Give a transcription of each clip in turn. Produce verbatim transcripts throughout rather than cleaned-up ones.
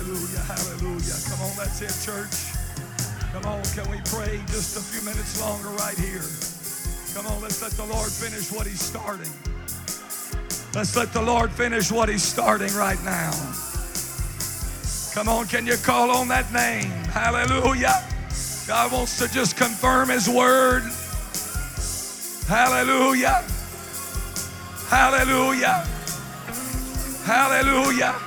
Hallelujah, hallelujah. Come on, that's it, church. Come on, can we pray just a few minutes longer right here? Come on, let's let the Lord finish what He's starting. Let's let the Lord finish what He's starting right now. Come on, can you call on that name? Hallelujah. God wants to just confirm His word. Hallelujah. Hallelujah. Hallelujah.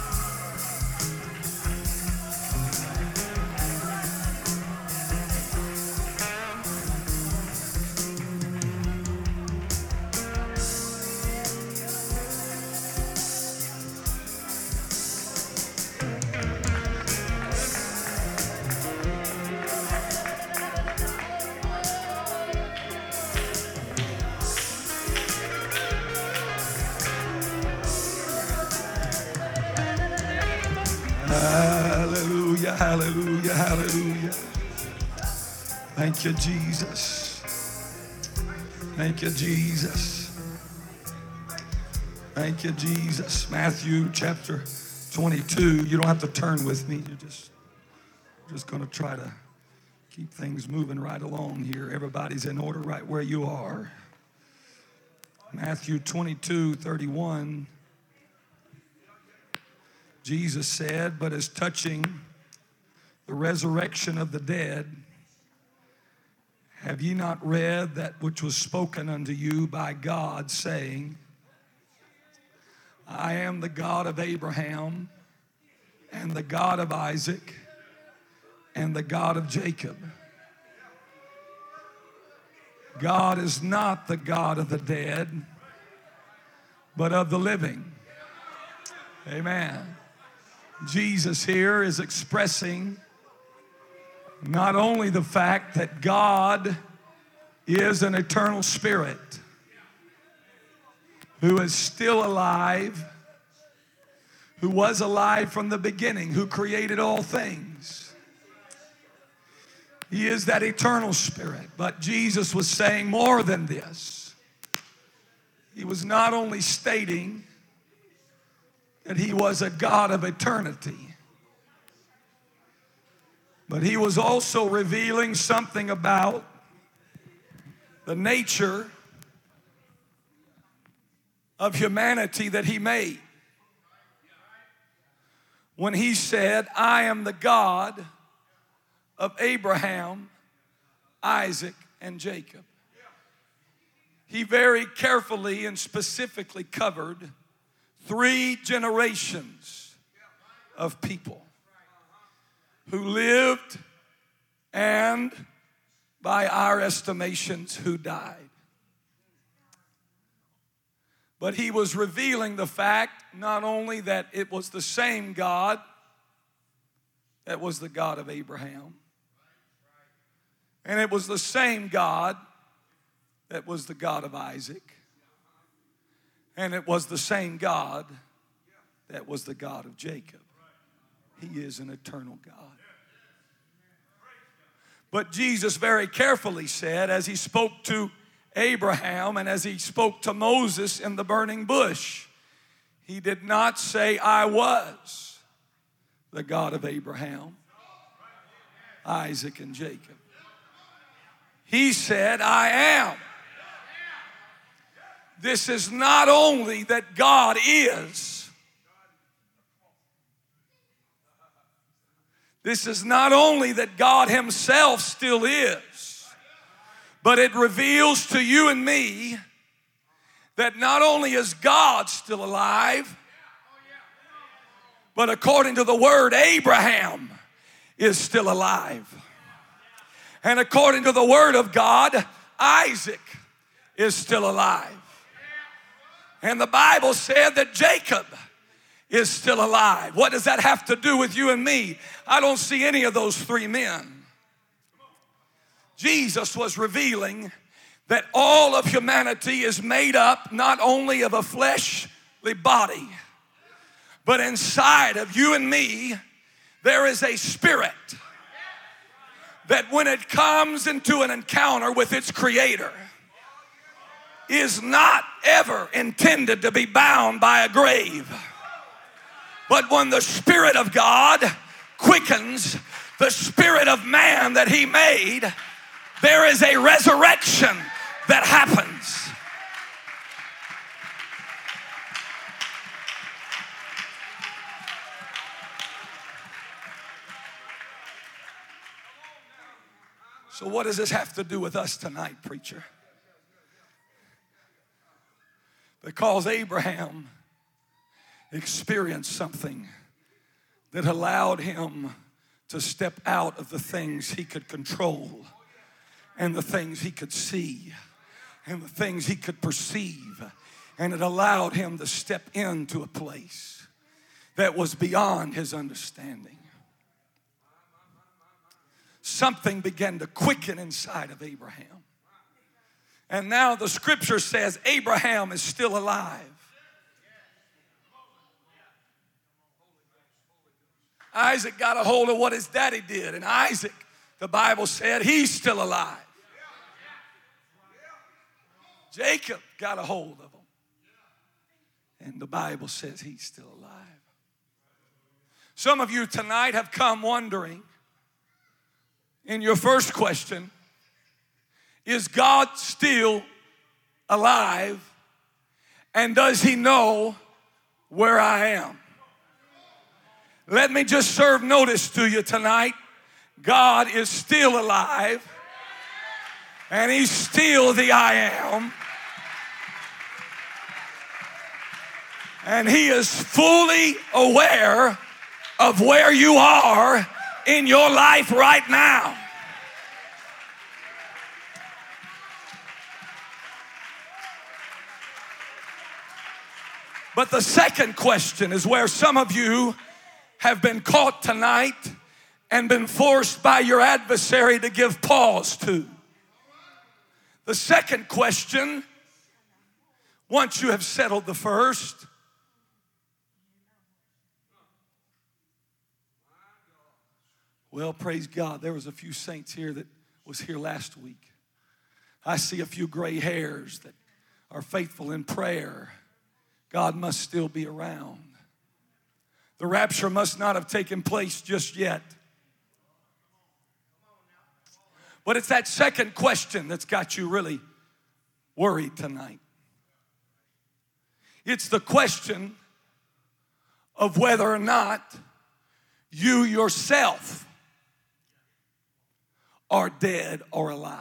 Hallelujah, hallelujah, hallelujah. Thank you, Jesus. Thank you, Jesus. Thank you, Jesus. Matthew chapter twenty-two. You don't have to turn with me. You're just, just going to try to keep things moving right along here. Everybody's in order right where you are. Matthew twenty-two, thirty-one. Jesus said, but as touching the resurrection of the dead, have ye not read that which was spoken unto you by God, saying, I am the God of Abraham, and the God of Isaac, and the God of Jacob. God is not the God of the dead, but of the living. Amen. Jesus here is expressing not only the fact that God is an eternal spirit who is still alive, who was alive from the beginning, who created all things. He is that eternal spirit. But Jesus was saying more than this. He was not only stating that He was a God of eternity, but He was also revealing something about the nature of humanity that He made. When He said, I am the God of Abraham, Isaac, and Jacob. He very carefully and specifically covered three generations of people who lived and, by our estimations, who died. But He was revealing the fact not only that it was the same God that was the God of Abraham, and it was the same God that was the God of Isaac, and it was the same God that was the God of Jacob. He is an eternal God. But Jesus very carefully said, as He spoke to Abraham and as He spoke to Moses in the burning bush, He did not say, I was the God of Abraham, Isaac, and Jacob. He said, I am. This is not only that God is. This is not only that God Himself still is, but it reveals to you and me that not only is God still alive, but according to the word, Abraham is still alive. And according to the word of God, Isaac is still alive. And the Bible said that Jacob is still alive. What does that have to do with you and me? I don't see any of those three men. Jesus was revealing that all of humanity is made up not only of a fleshly body, but inside of you and me, there is a spirit that when it comes into an encounter with its creator, is not ever intended to be bound by a grave. But when the Spirit of God quickens the spirit of man that he made, there is a resurrection that happens. So what does this have to do with us tonight, preacher? Because Abraham experienced something that allowed him to step out of the things he could control and the things he could see and the things he could perceive. And it allowed him to step into a place that was beyond his understanding. Something began to quicken inside of Abraham. And now the scripture says Abraham is still alive. Isaac got a hold of what his daddy did. And Isaac, the Bible said, he's still alive. Jacob got a hold of him. And the Bible says he's still alive. Some of you tonight have come wondering, in your first question, is God still alive? And does he know where I am? Let me just serve notice to you tonight. God is still alive. And he's still the I am. And he is fully aware of where you are in your life right now. But the second question is where some of you have been caught tonight and been forced by your adversary to give pause to. The second question, once you have settled the first, well, praise God, there was a few saints here that was here last week. I see a few gray hairs that are faithful in prayer. God must still be around. The rapture must not have taken place just yet. But it's that second question that's got you really worried tonight. It's the question of whether or not you yourself are dead or alive.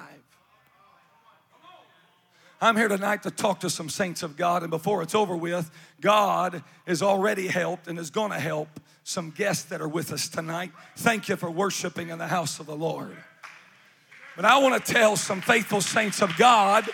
I'm here tonight to talk to some saints of God, and before it's over with, God has already helped and is going to help some guests that are with us tonight. Thank you for worshiping in the house of the Lord. But I want to tell some faithful saints of God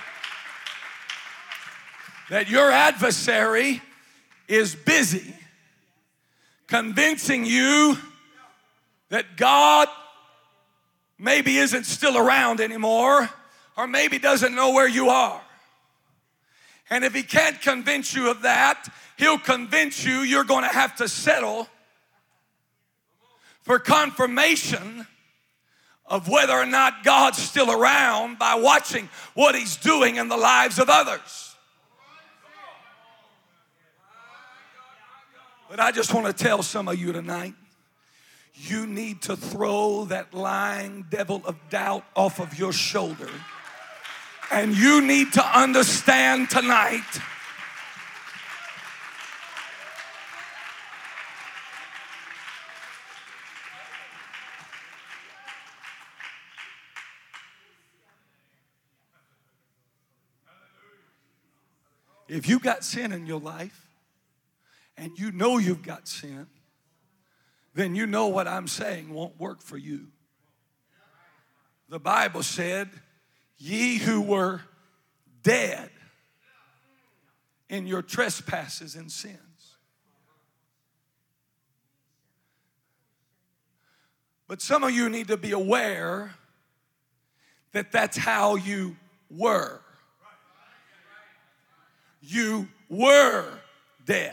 that your adversary is busy convincing you that God maybe isn't still around anymore, or maybe doesn't know where you are. And if he can't convince you of that, he'll convince you you're going to have to settle for confirmation of whether or not God's still around by watching what he's doing in the lives of others. But I just want to tell some of you tonight, you need to throw that lying devil of doubt off of your shoulder. And you need to understand tonight if you got sin in your life and you know you've got sin, then you know what I'm saying won't work for you. The Bible said, ye who were dead in your trespasses and sins. But some of you need to be aware that that's how you were. You were dead.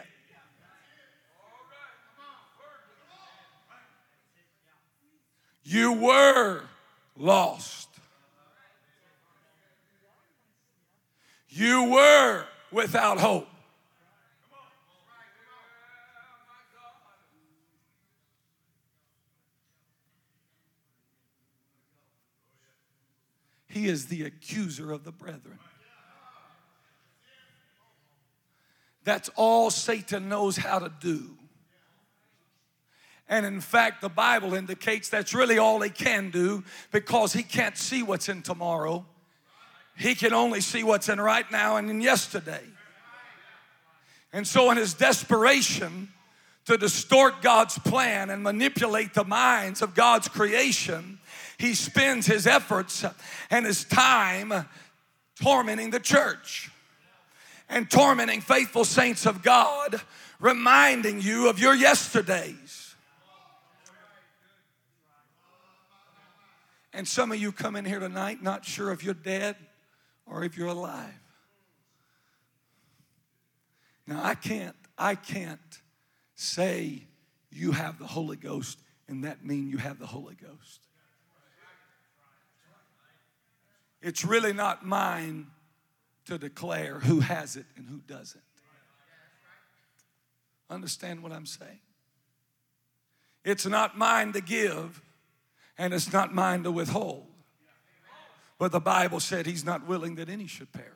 You were lost. You were without hope. He is the accuser of the brethren. That's all Satan knows how to do. And in fact, the Bible indicates that's really all he can do, because he can't see what's in tomorrow. He can only see what's in right now and in yesterday. And so in his desperation to distort God's plan and manipulate the minds of God's creation, he spends his efforts and his time tormenting the church and tormenting faithful saints of God, reminding you of your yesterdays. And some of you come in here tonight not sure if you're dead or if you're alive. Now, I can't, I can't say you have the Holy Ghost and that mean you have the Holy Ghost. It's really not mine to declare who has it and who doesn't. Understand what I'm saying? It's not mine to give, and it's not mine to withhold. But the Bible said he's not willing that any should perish.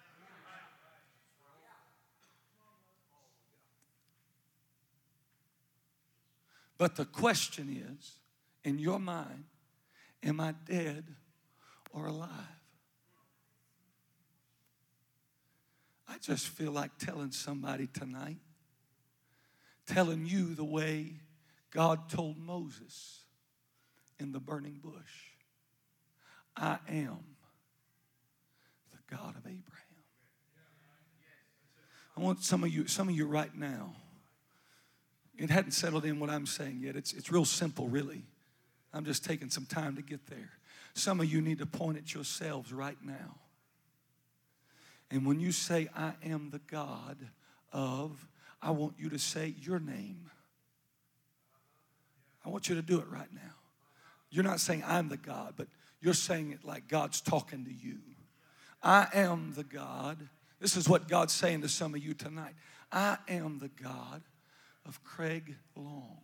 But the question is, in your mind, am I dead or alive? I just feel like telling somebody tonight, telling you the way God told Moses in the burning bush. I am the God of Abraham. I want some of you, some of you right now, it hadn't settled in what I'm saying yet. It's, it's real simple, really. I'm just taking some time to get there. Some of you need to point at yourselves right now. And when you say, I am the God of, I want you to say your name. I want you to do it right now. You're not saying I'm the God, but you're saying it like God's talking to you. I am the God. This is what God's saying to some of you tonight. I am the God of Craig Long.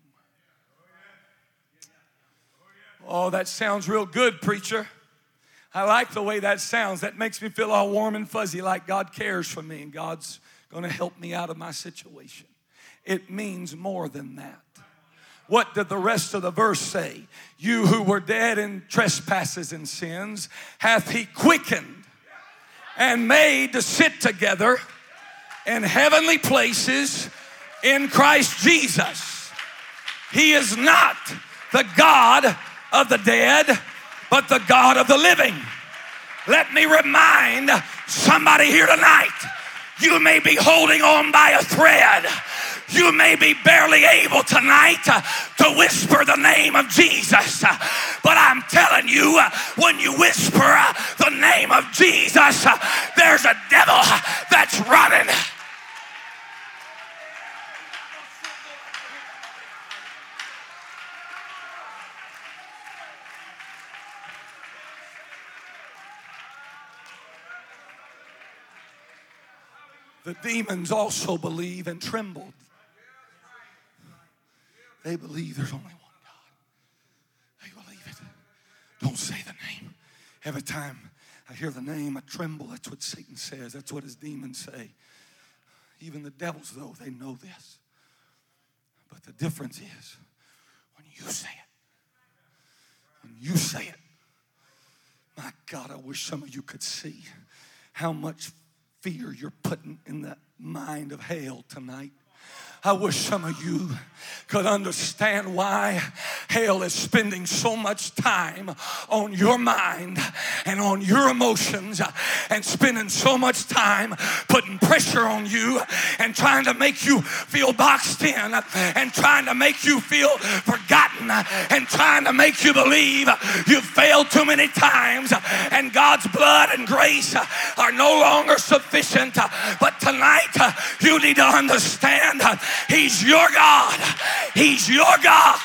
Oh, that sounds real good, preacher. I like the way that sounds. That makes me feel all warm and fuzzy, like God cares for me and God's going to help me out of my situation. It means more than that. What did the rest of the verse say? You who were dead in trespasses and sins hath he quickened and made to sit together in heavenly places in Christ Jesus. He is not the God of the dead, but the God of the living. Let me remind somebody here tonight, you may be holding on by a thread. You may be barely able tonight uh, to whisper the name of Jesus. Uh, but I'm telling you, uh, when you whisper uh, the name of Jesus, uh, there's a devil uh, that's running. The demons also believe and trembled. They believe there's only one God. They believe it. Don't say the name. Every time I hear the name, I tremble. That's what Satan says. That's what his demons say. Even the devils, though, they know this. But the difference is when you say it. When you say it. My God, I wish some of you could see how much fear you're putting in the mind of hell tonight. I wish some of you could understand why hell is spending so much time on your mind and on your emotions and spending so much time putting pressure on you and trying to make you feel boxed in and trying to make you feel forgotten and trying to make you believe you've failed too many times and God's blood and grace are no longer sufficient. But tonight you need to understand He's your God. He's your God.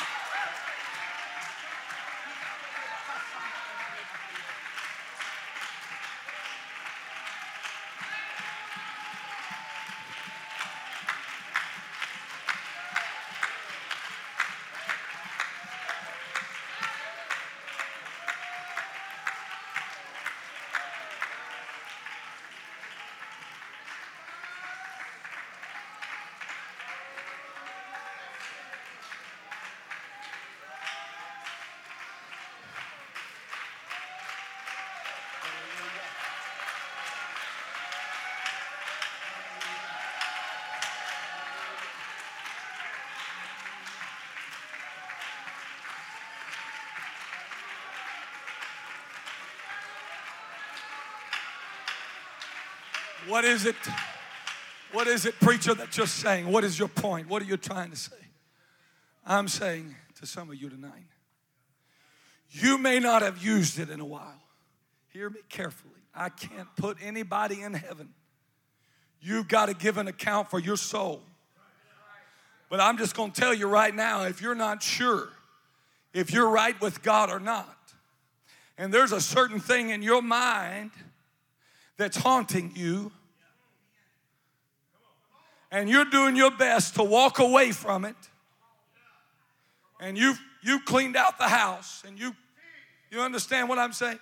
What is it? What is it, preacher, that you're saying? What is your point? What are you trying to say? I'm saying to some of you tonight, you may not have used it in a while. Hear me carefully. I can't put anybody in heaven. You've got to give an account for your soul. But I'm just going to tell you right now, if you're not sure if you're right with God or not, and there's a certain thing in your mind that's haunting you, and you're doing your best to walk away from it, and you've, you've cleaned out the house, and you, you understand what I'm saying?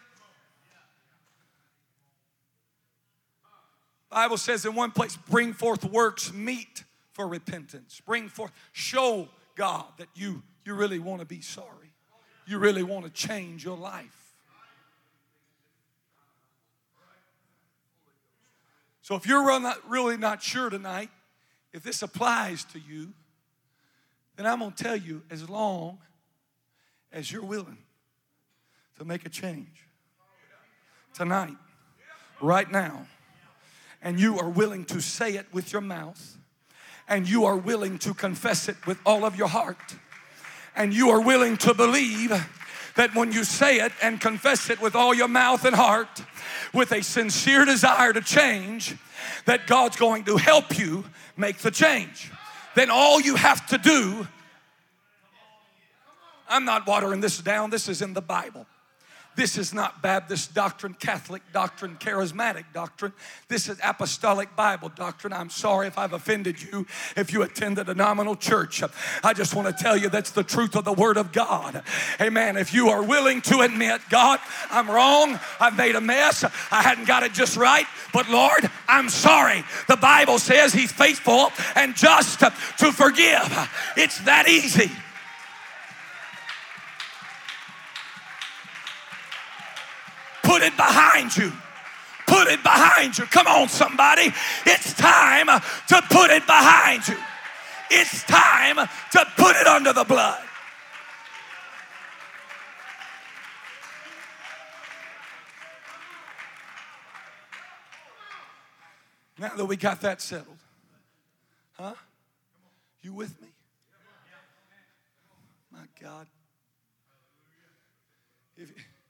The Bible says in one place, bring forth works meet for repentance. Bring forth, show God that you, you really want to be sorry. You really want to change your life. So if you're not, really not sure tonight if this applies to you, then I'm going to tell you, as long as you're willing to make a change tonight, right now, and you are willing to say it with your mouth, and you are willing to confess it with all of your heart, and you are willing to believe that when you say it and confess it with all your mouth and heart, with a sincere desire to change, that God's going to help you make the change. Then all you have to do, I'm not watering this down, this is in the Bible. This is not Baptist doctrine, Catholic doctrine, charismatic doctrine. This is apostolic Bible doctrine. I'm sorry if I've offended you if you attend a denominational church. I just want to tell you that's the truth of the Word of God. Amen. If you are willing to admit, God, I'm wrong. I've made a mess. I hadn't got it just right. But Lord, I'm sorry. The Bible says He's faithful and just to forgive. It's that easy. Put it behind you. Put it behind you. Come on, somebody. It's time to put it behind you. It's time to put it under the blood. Now that we got that settled, huh? You with me? My God. If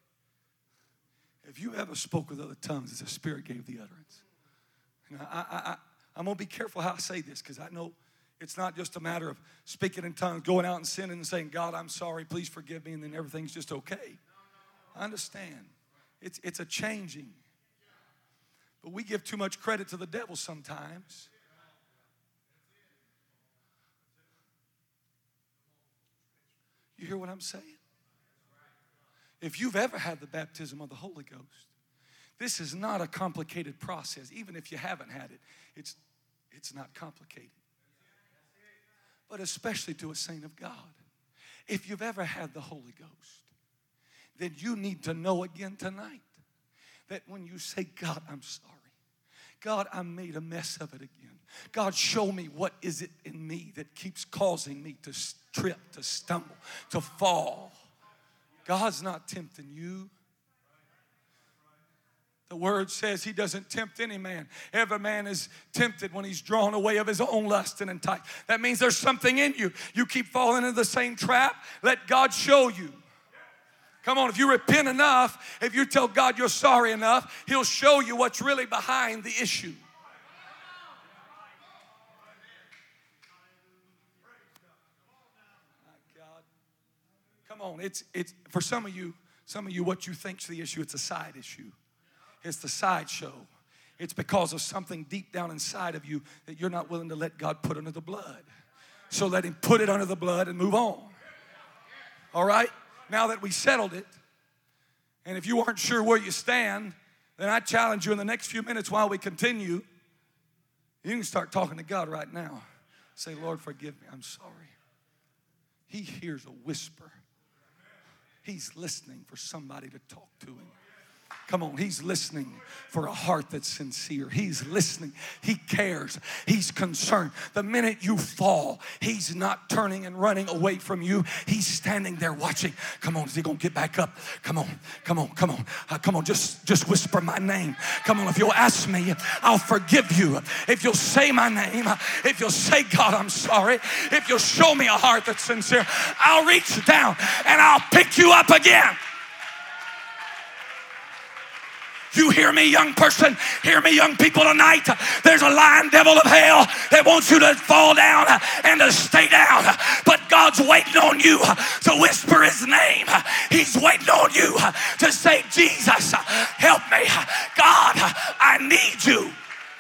If you ever spoke with other tongues as the Spirit gave the utterance. You know, I, I, I, I'm going to be careful how I say this, because I know it's not just a matter of speaking in tongues, going out and sinning and saying, God, I'm sorry, please forgive me, and then everything's just okay. I understand. It's, it's a changing. But we give too much credit to the devil sometimes. You hear what I'm saying? If you've ever had the baptism of the Holy Ghost, this is not a complicated process. Even if you haven't had it, it's, it's not complicated. But especially to a saint of God. If you've ever had the Holy Ghost, then you need to know again tonight that when you say, God, I'm sorry. God, I made a mess of it again. God, show me what is it in me that keeps causing me to trip, to stumble, to fall. God's not tempting you. The Word says He doesn't tempt any man. Every man is tempted when he's drawn away of his own lust and enticed. That means there's something in you. You keep falling into the same trap. Let God show you. Come on, if you repent enough, if you tell God you're sorry enough, He'll show you what's really behind the issue. Come on, it's it's for some of you, some of you, what you think's the issue, it's a side issue. It's the sideshow. It's because of something deep down inside of you that you're not willing to let God put under the blood. So let Him put it under the blood and move on. All right? Now that we settled it, and if you aren't sure where you stand, then I challenge you in the next few minutes while we continue, you can start talking to God right now. Say, Lord, forgive me. I'm sorry. He hears a whisper. He's listening for somebody to talk to Him. Come on, he's listening for a heart that's sincere. He's listening. He cares. He's concerned. The minute you fall, he's not turning and running away from you. He's standing there watching. Come on, is he going to get back up? Come on, come on, come on. Uh, come on, just, just whisper my name. Come on, if you'll ask me, I'll forgive you. If you'll say my name, if you'll say, God, I'm sorry. If you'll show me a heart that's sincere, I'll reach down and I'll pick you up again. You hear me, young person? Hear me, young people, tonight? There's a lying devil of hell that wants you to fall down and to stay down. But God's waiting on you to whisper his name. He's waiting on you to say, Jesus, help me. God, I need you.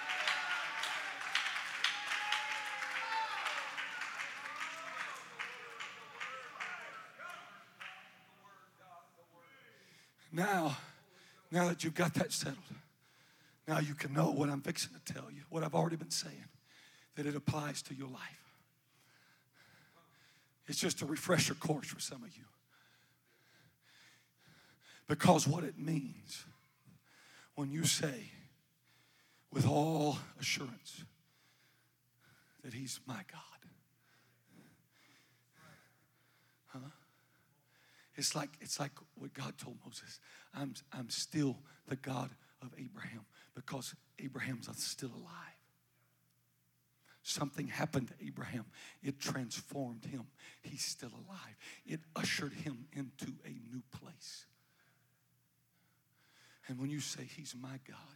Now, Now that you've got that settled, now you can know what I'm fixing to tell you, what I've already been saying, that it applies to your life. It's just a refresher course for some of you. Because what it means when you say with all assurance that he's my God. Huh? It's like, it's like what God told Moses. I'm, I'm still the God of Abraham because Abraham's still alive. Something happened to Abraham. It transformed him. He's still alive. It ushered him into a new place. And when you say he's my God,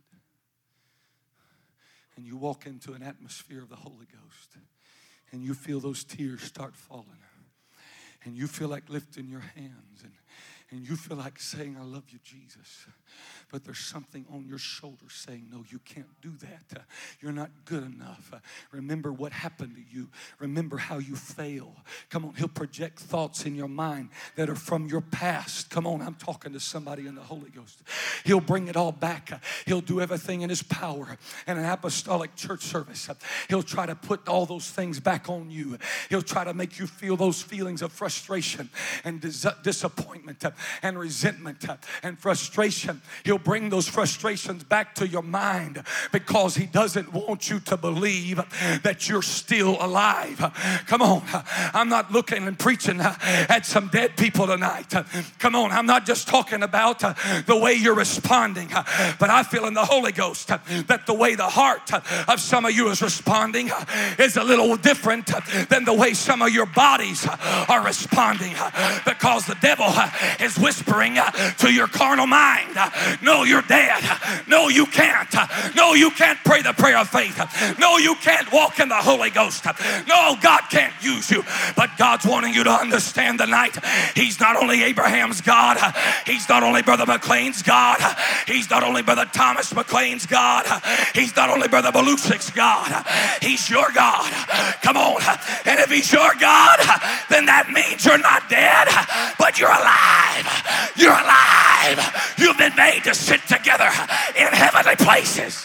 and you walk into an atmosphere of the Holy Ghost, and you feel those tears start falling, and you feel like lifting your hands, and, and you feel like saying, I love you, Jesus. But there's something on your shoulder saying, no, you can't do that. Uh, you're not good enough. Uh, remember what happened to you. Remember how you fail. Come on, he'll project thoughts in your mind that are from your past. Come on, I'm talking to somebody in the Holy Ghost. He'll bring it all back. Uh, he'll do everything in his power. In an apostolic church service, uh, he'll try to put all those things back on you. He'll try to make you feel those feelings of frustration and dis- disappointment uh, and resentment uh, and frustration. He'll bring those frustrations back to your mind because he doesn't want you to believe that you're still alive. Come on. I'm not looking and preaching at some dead people tonight. Come on. I'm not just talking about the way you're responding, but I feel in the Holy Ghost that the way the heart of some of you is responding is a little different than the way some of your bodies are responding, because the devil is whispering to your carnal mind, no, you're dead. No, you can't. No, you can't pray the prayer of faith. No, you can't walk in the Holy Ghost. No, God can't use you. But God's wanting you to understand tonight, he's not only Abraham's God. He's not only Brother McLean's God. He's not only Brother Thomas McLean's God. He's not only Brother Belushik's God. He's your God. Come on. And if he's your God, then that means you're not dead, but you're alive. You're alive. You've been made to sit together in heavenly places.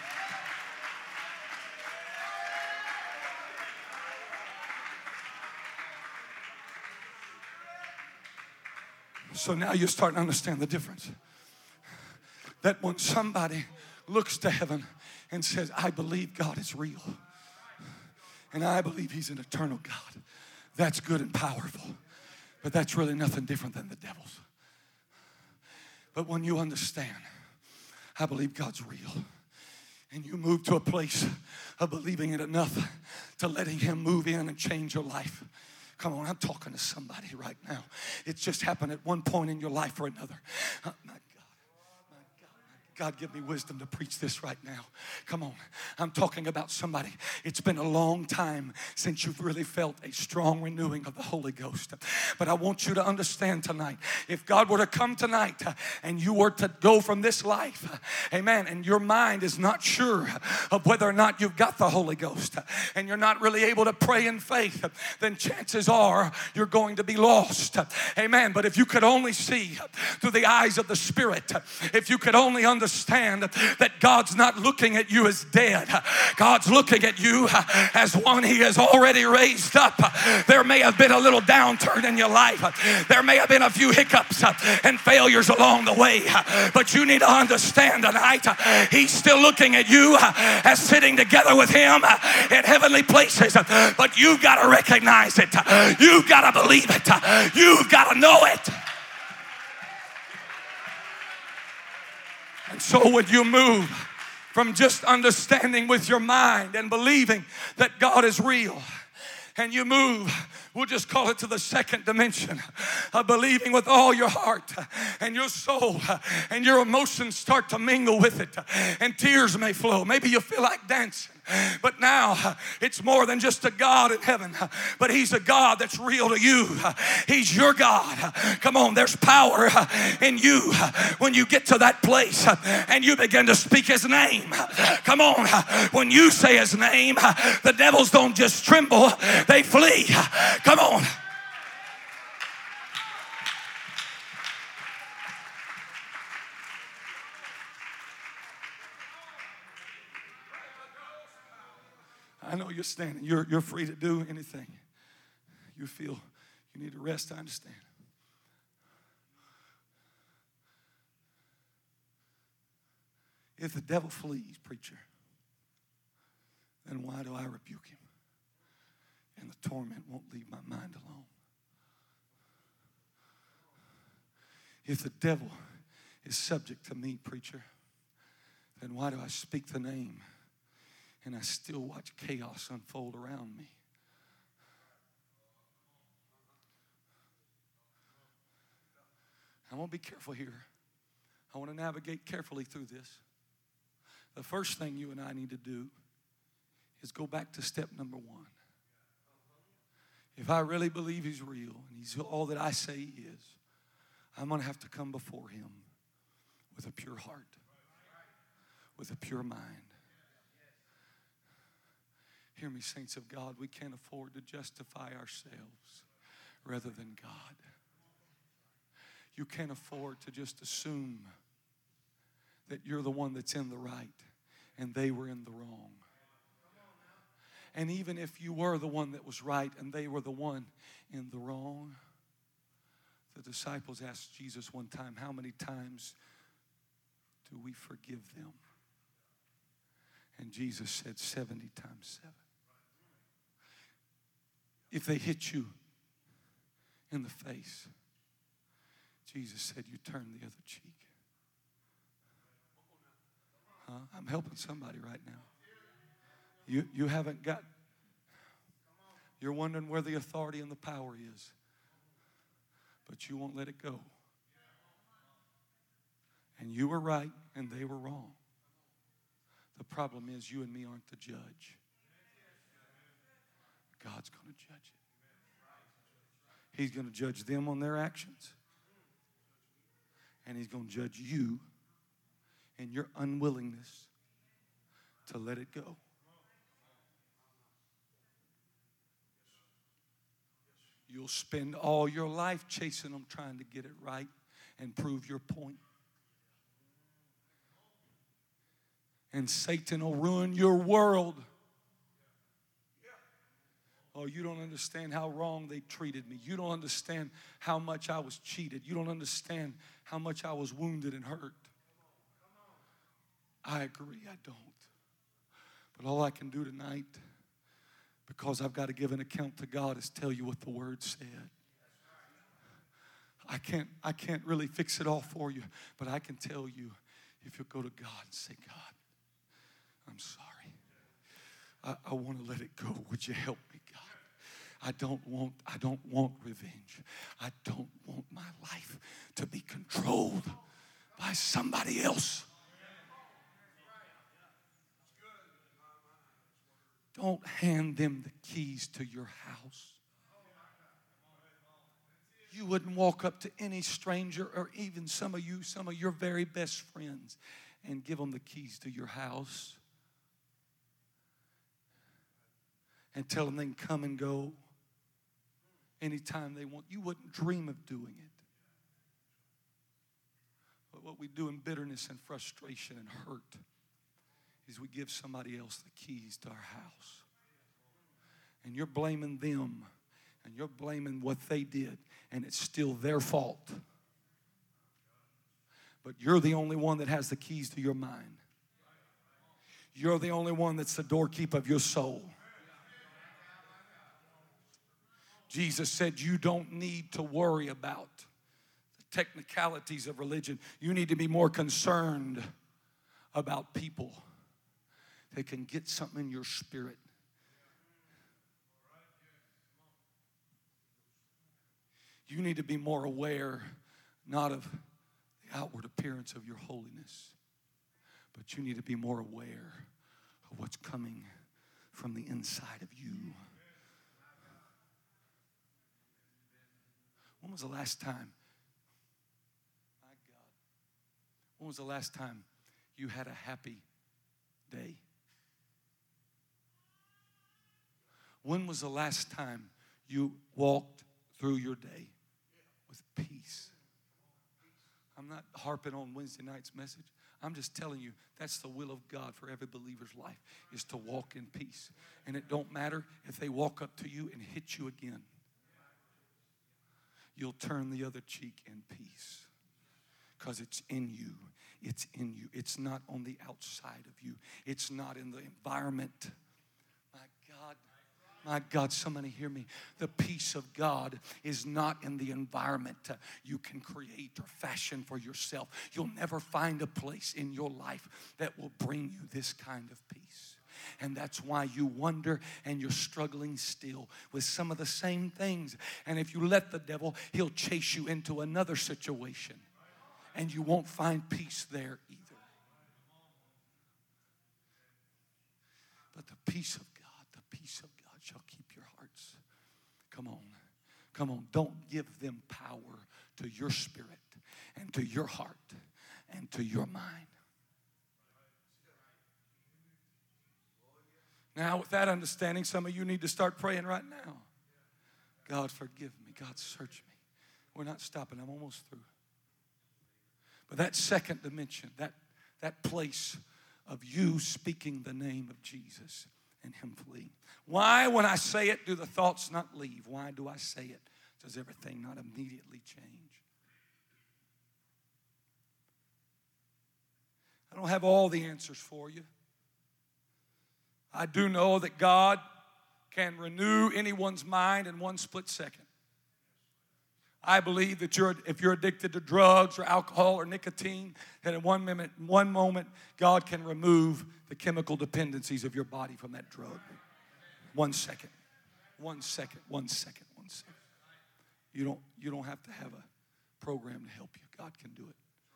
So now you're starting to understand the difference. That when somebody looks to heaven and says, I believe God is real, and I believe he's an eternal God, that's good and powerful. But that's really nothing different than the devil's. But when you understand, I believe God's real, and you move to a place of believing it enough to letting him move in and change your life. Come on, I'm talking to somebody right now. It's just happened at one point in your life or another. Uh, my God. God, give me wisdom to preach this right now. Come on. I'm talking about somebody. It's been a long time since you've really felt a strong renewing of the Holy Ghost. But I want you to understand tonight, if God were to come tonight and you were to go from this life, amen, and your mind is not sure of whether or not you've got the Holy Ghost, and you're not really able to pray in faith, then chances are you're going to be lost. Amen. But if you could only see through the eyes of the Spirit, if you could only understand understand that God's not looking at you as dead. God's looking at you as one He has already raised up. There may have been a little downturn in your life. There may have been a few hiccups and failures along the way. But you need to understand tonight, He's still looking at you as sitting together with Him in heavenly places. But you've got to recognize it. You've got to believe it. You've got to know it. And so when you move from just understanding with your mind and believing that God is real, and you move, we'll just call it to the second dimension of believing with all your heart and your soul, and your emotions start to mingle with it, and tears may flow. Maybe you feel like dancing. But now it's more than just a God in heaven, but He's a God that's real to you. He's your God. Come on, there's power in you when you get to that place and you begin to speak His name. Come on, when you say His name, the devils don't just tremble, they flee. Come on. I know you're standing. You're, you're free to do anything you feel you need to rest. I understand. If the devil flees, preacher, then why do I rebuke him? And the torment won't leave my mind alone. If the devil is subject to me, preacher, then why do I speak the name and I still watch chaos unfold around me? I want to be careful here. I want to navigate carefully through this. The first thing you and I need to do is go back to step number one. If I really believe He's real and He's all that I say He is, I'm going to have to come before Him with a pure heart, with a pure mind. Hear me, saints of God, we can't afford to justify ourselves rather than God. You can't afford to just assume that you're the one that's in the right and they were in the wrong. And even if you were the one that was right and they were the one in the wrong, the disciples asked Jesus one time, how many times do we forgive them? And Jesus said seventy times seven. If they hit you in the face, Jesus said, you turn the other cheek. Huh? I'm helping somebody right now. You, you haven't got, you're wondering where the authority and the power is, but you won't let it go. And you were right and they were wrong. The problem is you and me aren't the judge. God's going to judge it. He's going to judge them on their actions. And He's going to judge you and your unwillingness to let it go. You'll spend all your life chasing them, trying to get it right and prove your point. And Satan will ruin your world. Oh, you don't understand how wrong they treated me. You don't understand how much I was cheated. You don't understand how much I was wounded and hurt. I agree, I don't. But all I can do tonight, because I've got to give an account to God, is tell you what the Word said. I can't, I can't really fix it all for you, but I can tell you, if you'll go to God and say, God, I'm sorry. I, I want to let it go. Would you help me, God? I don't want, I don't want revenge. I don't want my life to be controlled by somebody else. Don't hand them the keys to your house. You wouldn't walk up to any stranger or even some of you, some of your very best friends, and give them the keys to your house and tell them they can come and go anytime they want. You wouldn't dream of doing it. But what we do in bitterness and frustration and hurt is we give somebody else the keys to our house. And you're blaming them, and you're blaming what they did, and it's still their fault. But you're the only one that has the keys to your mind. You're the only one that's the doorkeeper of your soul. Jesus said you don't need to worry about the technicalities of religion. You need to be more concerned about people that can get something in your spirit. You need to be more aware, not of the outward appearance of your holiness, but you need to be more aware of what's coming from the inside of you. When was the last time, my God, when was the last time you had a happy day? When was the last time you walked through your day with peace? I'm not harping on Wednesday night's message. I'm just telling you that's the will of God for every believer's life, is to walk in peace. And it don't matter if they walk up to you and hit you again. You'll turn the other cheek in peace because it's in you. It's in you. It's not on the outside of you. It's not in the environment. My God. My God, somebody hear me. The peace of God is not in the environment you can create or fashion for yourself. You'll never find a place in your life that will bring you this kind of peace. And that's why you wonder and you're struggling still with some of the same things. And if you let the devil, he'll chase you into another situation. And you won't find peace there either. But the peace of God, the peace of God shall keep your hearts. Come on. Come on. Don't give them power to your spirit and to your heart and to your mind. Now, with that understanding, some of you need to start praying right now. God, forgive me. God, search me. We're not stopping. I'm almost through. But that second dimension, that, that place of you speaking the name of Jesus and him fleeing. Why, when I say it, do the thoughts not leave? Why do I say it? Does everything not immediately change? I don't have all the answers for you. I do know that God can renew anyone's mind in one split second. I believe that you're, if you're addicted to drugs or alcohol or nicotine, that in one minute, one moment, God can remove the chemical dependencies of your body from that drug. One second, one second, one second, one second. You don't, you don't have to have a program to help you. God can do it.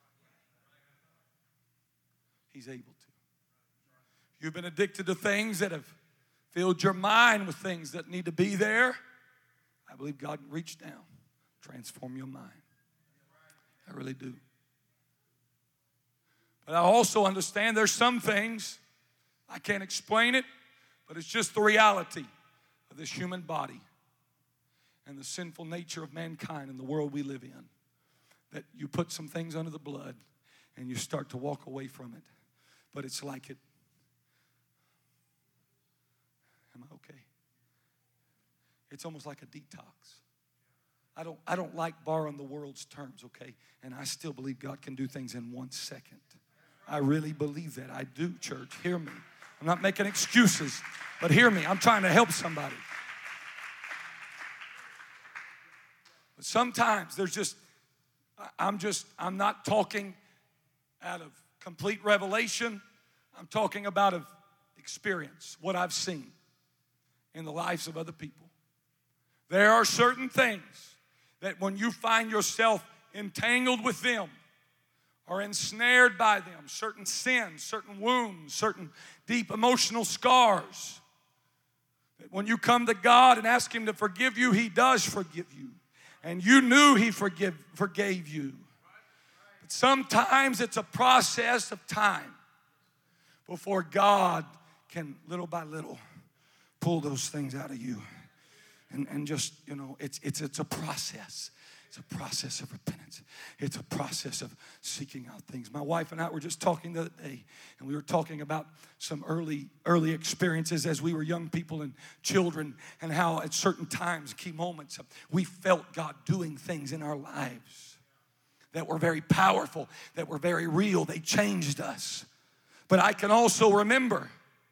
He's able to. You've been addicted to things that have filled your mind with things that need to be there. I believe God can reach down, transform your mind. I really do. But I also understand there's some things, I can't explain it, but it's just the reality of this human body and the sinful nature of mankind in the world we live in. That you put some things under the blood and you start to walk away from it. But it's like it. Am I okay? It's almost like a detox. I don't, I don't like borrowing the world's terms, okay? And I still believe God can do things in one second. I really believe that. I do, church. Hear me. I'm not making excuses, but hear me. I'm trying to help somebody. But sometimes there's just, I'm just, I'm not talking out of complete revelation. I'm talking about of experience, what I've seen in the lives of other people. There are certain things that when you find yourself entangled with them or ensnared by them, certain sins, certain wounds, certain deep emotional scars, that when you come to God and ask him to forgive you, he does forgive you. And you knew he forgive, forgave you. But sometimes it's a process of time before God can, little by little, pull those things out of you. And, and just, you know, it's, it's, it's a process. It's a process of repentance. It's a process of seeking out things. My wife and I were just talking the other day, and we were talking about some early, early experiences as we were young people and children, and how at certain times, key moments, we felt God doing things in our lives that were very powerful, that were very real. They changed us. But I can also remember,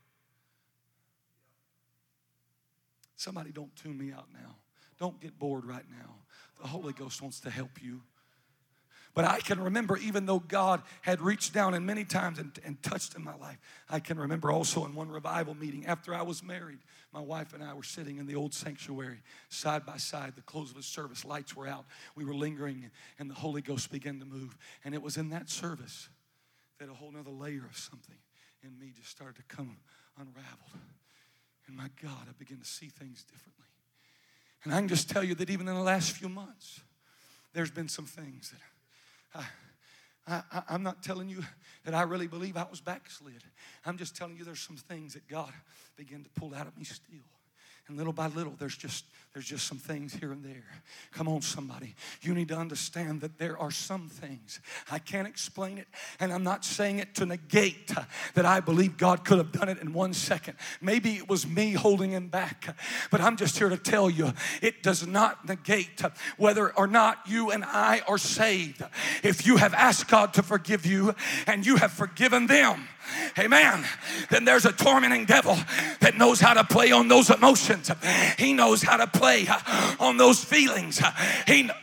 somebody don't tune me out now. Don't get bored right now. The Holy Ghost wants to help you. But I can remember, even though God had reached down and many times and, and touched in my life, I can remember also in one revival meeting after I was married, my wife and I were sitting in the old sanctuary side by side. The close of the service, lights were out. We were lingering, and the Holy Ghost began to move. And it was in that service that a whole other layer of something in me just started to come unraveled. And my God, I began to see things differently. And I can just tell you that even in the last few months, there's been some things that I, I, I'm not telling you that I really believe I was backslid. I'm just telling you there's some things that God began to pull out of me still. And little by little, there's just there's just some things here and there. Come on, somebody. You need to understand that there are some things. I can't explain it, and I'm not saying it to negate that I believe God could have done it in one second. Maybe it was me holding him back, but I'm just here to tell you, it does not negate whether or not you and I are saved. If you have asked God to forgive you, and you have forgiven them, amen, then there's a tormenting devil that knows how to play on those emotions. He knows how to play on those feelings. He kn-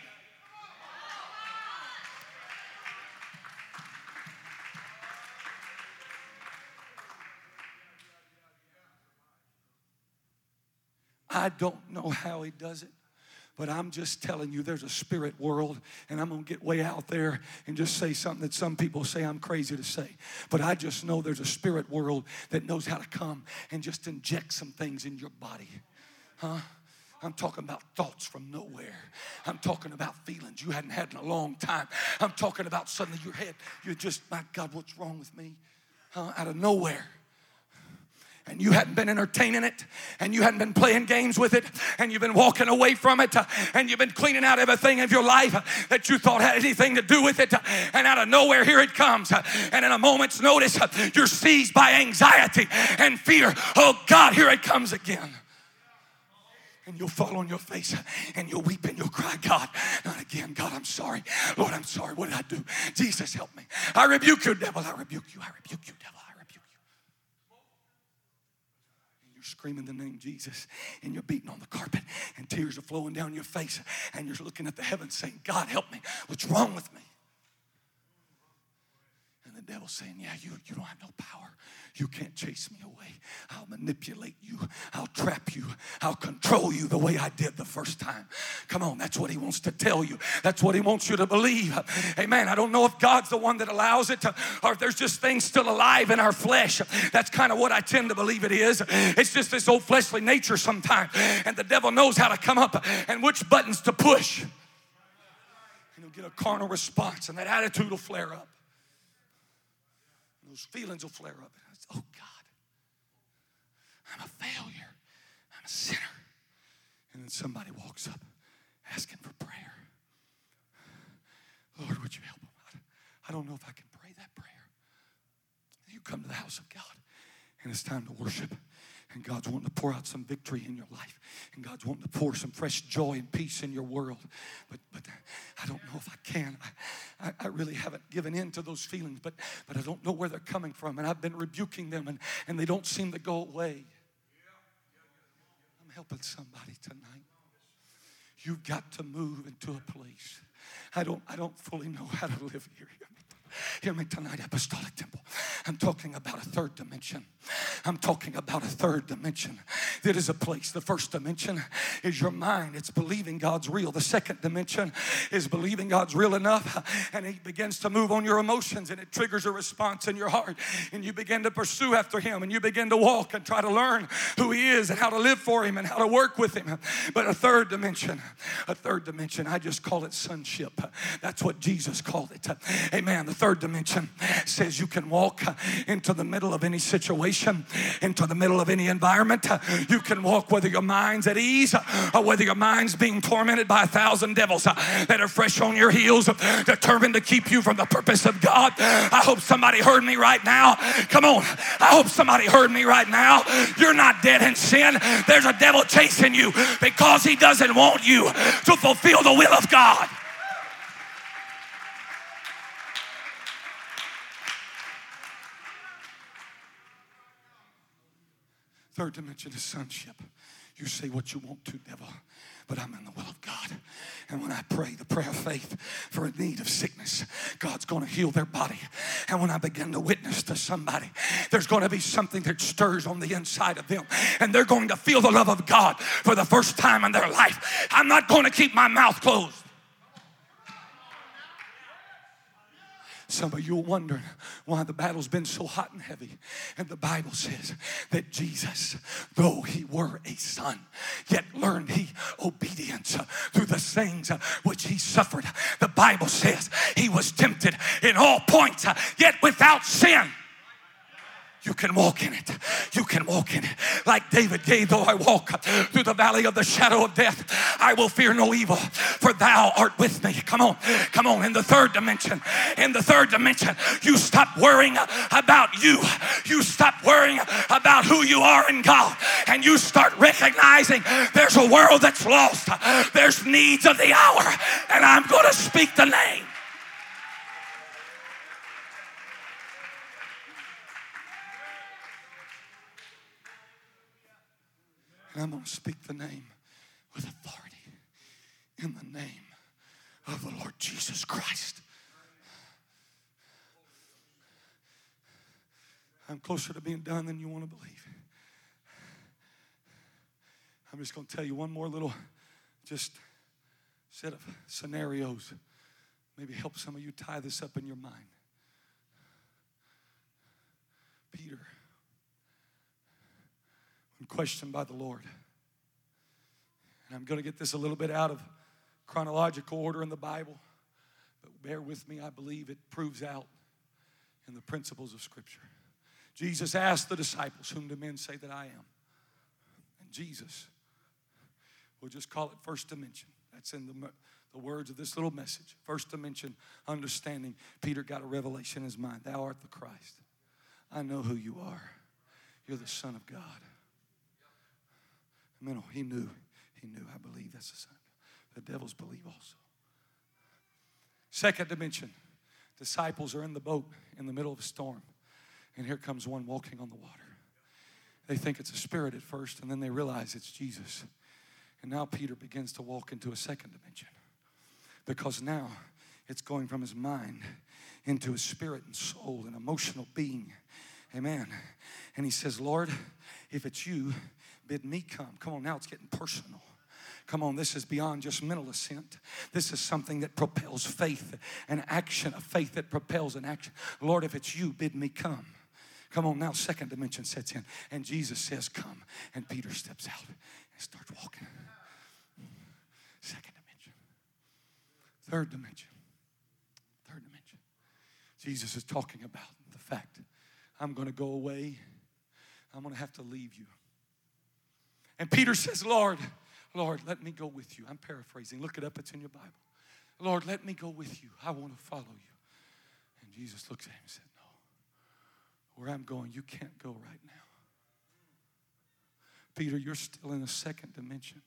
I don't know how he does it. But I'm just telling you, there's a spirit world, and I'm going to get way out there and just say something that some people say I'm crazy to say. But I just know there's a spirit world that knows how to come and just inject some things in your body. Huh? I'm talking about thoughts from nowhere. I'm talking about feelings you hadn't had in a long time. I'm talking about suddenly your head, you're just, my God, what's wrong with me? Huh? Out of nowhere. And you hadn't been entertaining it, and you hadn't been playing games with it, and you've been walking away from it, and you've been cleaning out everything of your life that you thought had anything to do with it, and out of nowhere, here it comes. And in a moment's notice, you're seized by anxiety and fear. Oh God, here it comes again. And you'll fall on your face, and you'll weep, and you'll cry, God, not again. God, I'm sorry. Lord, I'm sorry. What did I do? Jesus, help me. I rebuke you, devil. I rebuke you. I rebuke you, devil. Screaming the name Jesus, and you're beating on the carpet, and tears are flowing down your face, and you're looking at the heavens saying, God, help me. What's wrong with me? And the devil's saying, yeah, you, you don't have no power. You can't chase me away. I'll manipulate you. I'll trap you. I'll control you the way I did the first time. Come on, that's what he wants to tell you. That's what he wants you to believe. Amen. I don't know if God's the one that allows it, to, or if there's just things still alive in our flesh. That's kind of what I tend to believe it is. It's just this old fleshly nature sometimes. And the devil knows how to come up and which buttons to push. And he'll get a carnal response, and that attitude will flare up. And those feelings will flare up. Oh God, I'm a failure. I'm a sinner. And then somebody walks up asking for prayer. Lord, would you help them? I don't know if I can pray that prayer. You come to the house of God, and it's time to worship. And God's wanting to pour out some victory in your life. And God's wanting to pour some fresh joy and peace in your world. But but I don't know if I can. I, I, I really haven't given in to those feelings. But, but I don't know where they're coming from. And I've been rebuking them. And, and they don't seem to go away. I'm helping somebody tonight. You've got to move into a place. I don't, I don't fully know how to live here. Hear me tonight, Apostolic Temple. I'm talking about a third dimension. I'm talking about a third dimension. That is a place. The first dimension is your mind. It's believing God's real. The second dimension is believing God's real enough, and He begins to move on your emotions, and it triggers a response in your heart, and you begin to pursue after Him, and you begin to walk and try to learn who He is and how to live for Him and how to work with Him. But a third dimension, a third dimension, I just call it sonship. That's what Jesus called it. Amen. The third third dimension says you can walk into the middle of any situation, into the middle of any environment. You can walk whether your mind's at ease or whether your mind's being tormented by a thousand devils that are fresh on your heels, determined to keep you from the purpose of God. I hope somebody heard me right now. Come on. I hope somebody heard me right now. You're not dead in sin. There's a devil chasing you because he doesn't want you to fulfill the will of God. Third dimension is sonship. You say what you want to, devil, but I'm in the will of God. And when I pray the prayer of faith for a need of sickness, God's going to heal their body. And when I begin to witness to somebody, there's going to be something that stirs on the inside of them. And they're going to feel the love of God for the first time in their life. I'm not going to keep my mouth closed. Some of you are wondering why the battle's been so hot and heavy. And the Bible says that Jesus, though he were a son, yet learned he obedience through the things which he suffered. The Bible says he was tempted in all points, yet without sin. You can walk in it. You can walk in it. Like David gave, though I walk through the valley of the shadow of death, I will fear no evil, for thou art with me. Come on. Come on. In the third dimension, in the third dimension, you stop worrying about you. You stop worrying about who you are in God. And you start recognizing there's a world that's lost. There's needs of the hour. And I'm going to speak the name. And I'm going to speak the name with authority in the name of the Lord Jesus Christ. I'm closer to being done than you want to believe. I'm just going to tell you one more little just set of scenarios. Maybe help some of you tie this up in your mind. Peter, when questioned by the Lord, and I'm going to get this a little bit out of chronological order in the Bible, but bear with me, I believe it proves out in the principles of Scripture. Jesus asked the disciples, whom do men say that I am? And Jesus, we'll just call it first dimension. That's in the, the words of this little message. First dimension, understanding. Peter got a revelation in his mind. Thou art the Christ. I know who you are. You're the Son of God. I mean, he knew. He knew. I believe that's the Son. The devils believe also. Second dimension. Disciples are in the boat in the middle of a storm. And here comes one walking on the water. They think it's a spirit at first, and then they realize it's Jesus. And now Peter begins to walk into a second dimension. Because now it's going from his mind into his spirit and soul and emotional being. Amen. And he says, Lord, if it's you, bid me come. Come on, now it's getting personal. Come on, this is beyond just mental assent. This is something that propels faith and action, a faith that propels an action. Lord, if it's you, bid me come. Come on, now second dimension sets in. And Jesus says, come. And Peter steps out and starts walking. Second dimension. Third dimension. Third dimension. Jesus is talking about the fact, I'm going to go away. I'm going to have to leave you. And Peter says, Lord, Lord, let me go with you. I'm paraphrasing. Look it up. It's in your Bible. Lord, let me go with you. I want to follow you. And Jesus looks at him and said, no. Where I'm going, you can't go right now. Peter, you're still in a second dimension.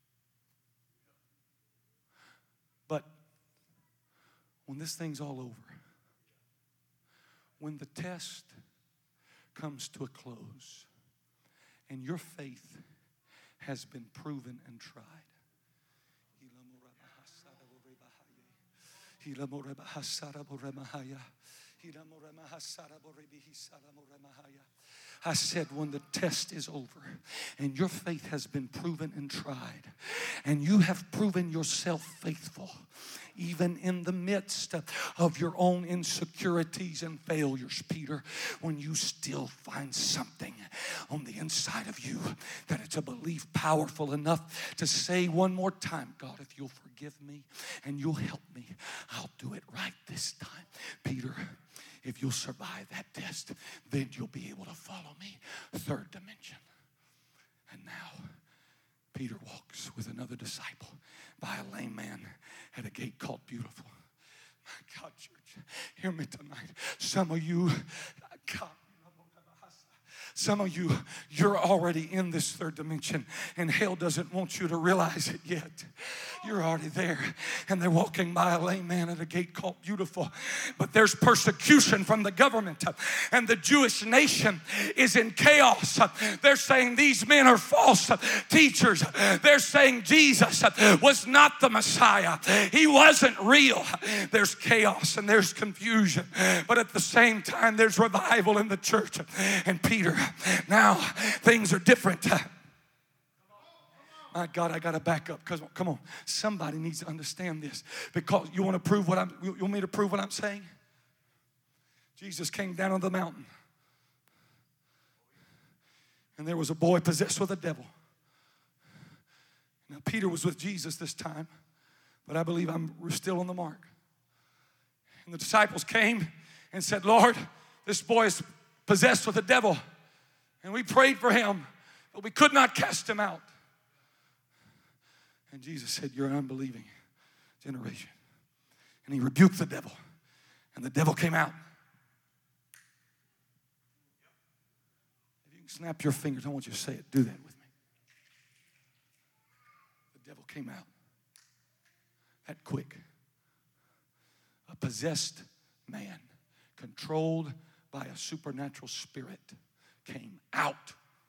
But when this thing's all over, when the test comes to a close and your faith has been proven and tried, I said, when the test is over and your faith has been proven and tried, and you have proven yourself faithful, even in the midst of your own insecurities and failures, Peter, when you still find something on the inside of you that it's a belief powerful enough to say one more time, God, if you'll forgive me and you'll help me, I'll do it right this time. Peter, if you'll survive that test, then you'll be able to follow me. Third dimension. And now, Peter walks with another disciple by a lame man at a gate called Beautiful. My God, church, hear me tonight. Some of you, God, some of you, you're already in this third dimension, and hell doesn't want you to realize it yet. You're already there, and they're walking by a lame man at a gate called Beautiful. But there's persecution from the government, and the Jewish nation is in chaos. They're saying these men are false teachers. They're saying Jesus was not the Messiah. He wasn't real. There's chaos and there's confusion, but at the same time, there's revival in the church. And Peter, now things are different. My God, I got to back up because, come on, somebody needs to understand this. Because you want to prove what I'm, you want me to prove what I'm saying? Jesus came down on the mountain, and there was a boy possessed with a devil. Now, Peter was with Jesus this time, but I believe I'm we're still on the mark. And the disciples came and said, Lord, this boy is possessed with a devil. And we prayed for him, but we could not cast him out. And Jesus said, you're an unbelieving generation. And he rebuked the devil, and the devil came out. If you can snap your fingers, I want you to say it. Do that with me. The devil came out that quick. A possessed man, controlled by a supernatural spirit, came out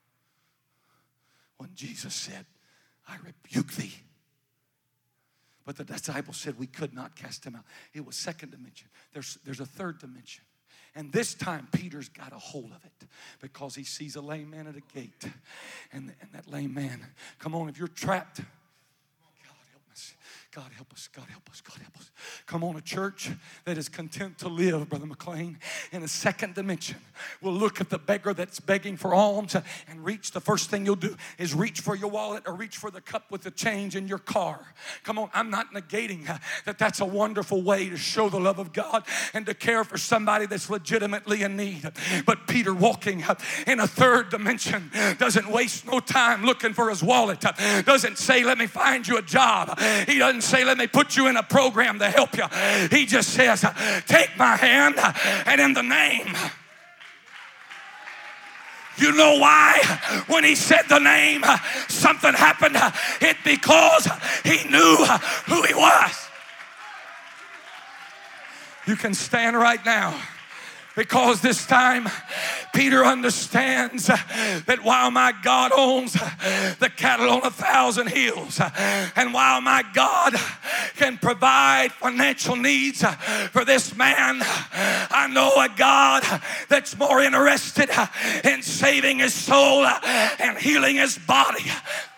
when Jesus said, I rebuke thee. But the disciples said we could not cast him out. It was second dimension. There's, there's a third dimension. And this time, Peter's got a hold of it because he sees a lame man at a gate. And, and that lame man, come on, if you're trapped, God help us, God help us, God help us. Come on, a church that is content to live, Brother McLean, in a second dimension. We'll look at the beggar that's begging for alms and reach. The first thing you'll do is reach for your wallet or reach for the cup with the change in your car. Come on, I'm not negating that that's a wonderful way to show the love of God and to care for somebody that's legitimately in need. But Peter, walking in a third dimension, doesn't waste no time looking for his wallet. Doesn't say, let me find you a job. He doesn't say, let me put you in a program to help you. He just says, take my hand, and in the name. You know why? When he said the name, something happened. It because he knew who he was. You can stand right now. Because this time, Peter understands that while my God owns the cattle on a thousand hills, and while my God can provide financial needs for this man, I know a God that's more interested in saving his soul and healing his body.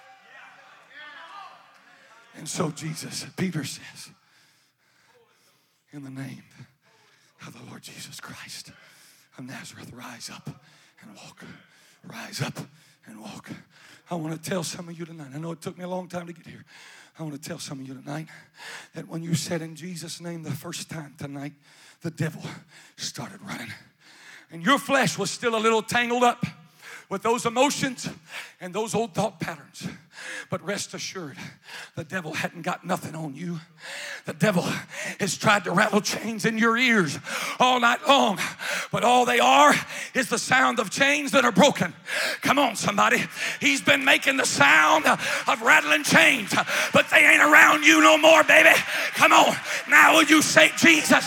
And so Jesus, Peter says, in the name of the Lord Jesus Christ of Nazareth, rise up and walk. Rise up and walk. I want to tell some of you tonight, I know it took me a long time to get here. I want to tell some of you tonight that when you said in Jesus' name the first time tonight, the devil started running. And your flesh was still a little tangled up with those emotions and those old thought patterns. But rest assured, the devil hadn't got nothing on you. The devil has tried to rattle chains in your ears all night long. But all they are is the sound of chains that are broken. Come on, somebody. He's been making the sound of rattling chains, but they ain't around you no more, baby. Come on. Now will you say Jesus?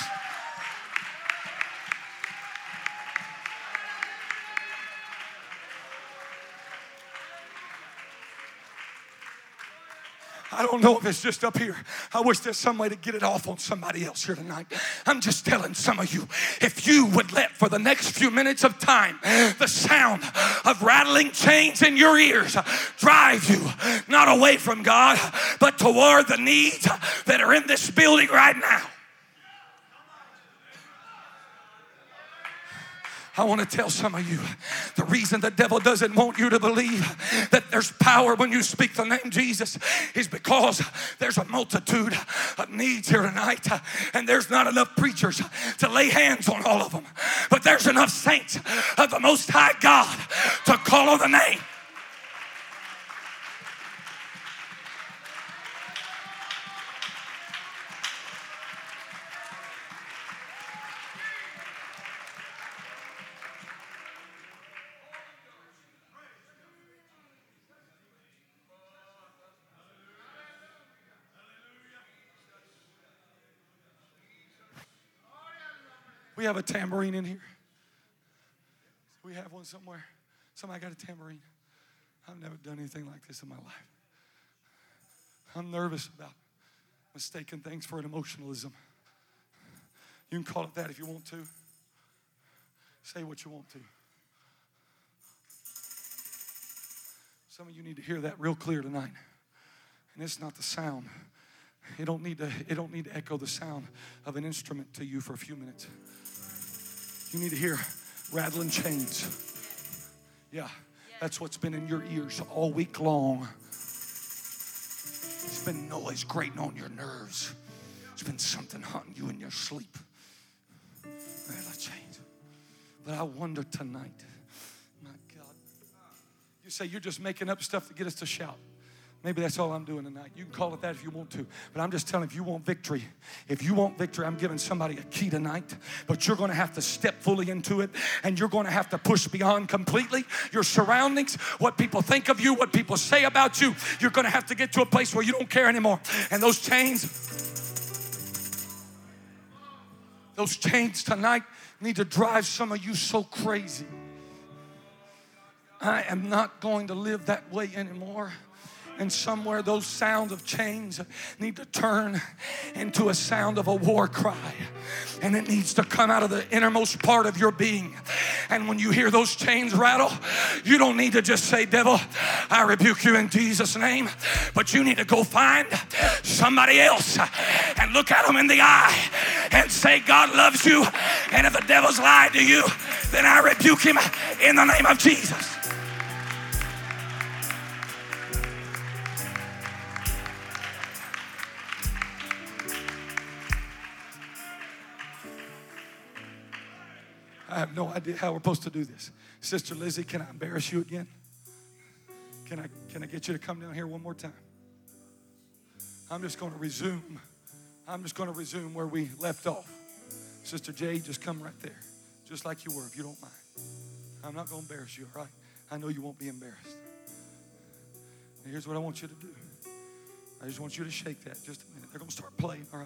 I don't know if it's just up here. I wish there's some way to get it off on somebody else here tonight. I'm just telling some of you, if you would let for the next few minutes of time the sound of rattling chains in your ears drive you not away from God, but toward the needs that are in this building right now. I want to tell some of you, the reason the devil doesn't want you to believe that there's power when you speak the name Jesus is because there's a multitude of needs here tonight, and there's not enough preachers to lay hands on all of them. But there's enough saints of the Most High God to call on the name. We have a tambourine in here. We have one somewhere. Somebody got a tambourine. I've never done anything like this in my life. I'm nervous about mistaking things for an emotionalism. You can call it that if you want to. Say what you want to. Some of you need to hear that real clear tonight. And it's not the sound. It don't need to, it don't need to echo the sound of an instrument to you for a few minutes. You need to hear rattling chains. Yeah, that's what's been in your ears all week long. It's been noise grating on your nerves. It's been something haunting you in your sleep. Rattling chains. But I wonder tonight, my God. You say you're just making up stuff to get us to shout. Maybe that's all I'm doing tonight. You can call it that if you want to. But I'm just telling you, if you want victory, if you want victory, I'm giving somebody a key tonight. But you're going to have to step fully into it. And you're going to have to push beyond completely your surroundings, what people think of you, what people say about you. You're going to have to get to a place where you don't care anymore. And those chains, those chains tonight need to drive some of you so crazy. I am not going to live that way anymore. And somewhere those sounds of chains need to turn into a sound of a war cry. And it needs to come out of the innermost part of your being. And when you hear those chains rattle, you don't need to just say, devil, I rebuke you in Jesus' name. But you need to go find somebody else and look at them in the eye and say, God loves you. And if the devil's lied to you, then I rebuke him in the name of Jesus. I have no idea how we're supposed to do this. Sister Lizzie, can I embarrass you again? Can I, can I get you to come down here one more time? I'm just going to resume. I'm just going to resume where we left off. Sister Jay, just come right there. Just like you were, if you don't mind. I'm not going to embarrass you, all right? I know you won't be embarrassed. And here's what I want you to do. I just want you to shake that just a minute. They're going to start playing, all right?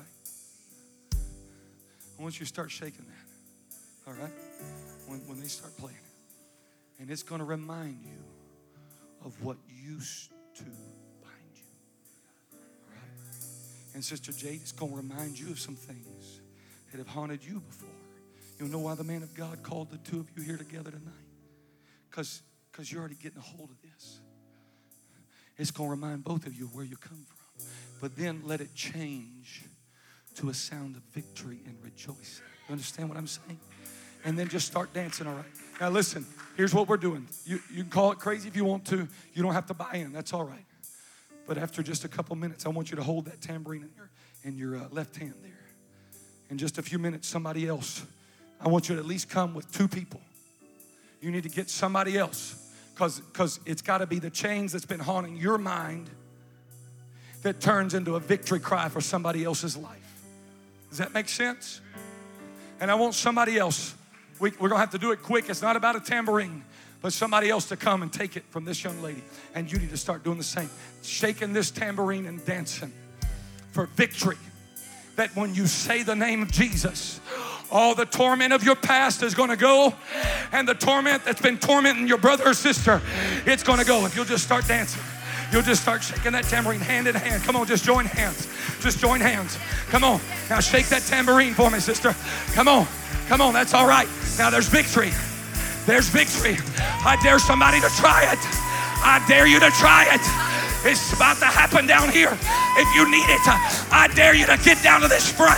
I want you to start shaking that. All right? When, when they start playing it. And it's going to remind you of what used to bind you. All right? And Sister Jade, it's going to remind you of some things that have haunted you before. You know why the man of God called the two of you here together tonight? Because because you're already getting a hold of this. It's going to remind both of you where you come from. But then let it change to a sound of victory and rejoicing. You understand what I'm saying? And then just start dancing, all right? Now listen, here's what we're doing. You, you can call it crazy if you want to. You don't have to buy in. That's all right. But after just a couple minutes, I want you to hold that tambourine in your, in your uh, left hand there. In just a few minutes, somebody else. I want you to at least come with two people. You need to get somebody else. Because because it's got to be the chains that's been haunting your mind that turns into a victory cry for somebody else's life. Does that make sense? And I want somebody else. We, we're going to have to do it quick. It's not about a tambourine, but somebody else to come and take it from this young lady. And you need to start doing the same. Shaking this tambourine and dancing for victory. That when you say the name of Jesus, all the torment of your past is going to go. And the torment that's been tormenting your brother or sister, it's going to go. If you'll just start dancing. You'll just start shaking that tambourine hand in hand. Come on, just join hands. Just join hands. Come on. Now shake that tambourine for me, sister. Come on. Come on, that's all right. Now there's victory. There's victory. I dare somebody to try it. I dare you to try it. It's about to happen down here. If you need it, I dare you to get down to this front.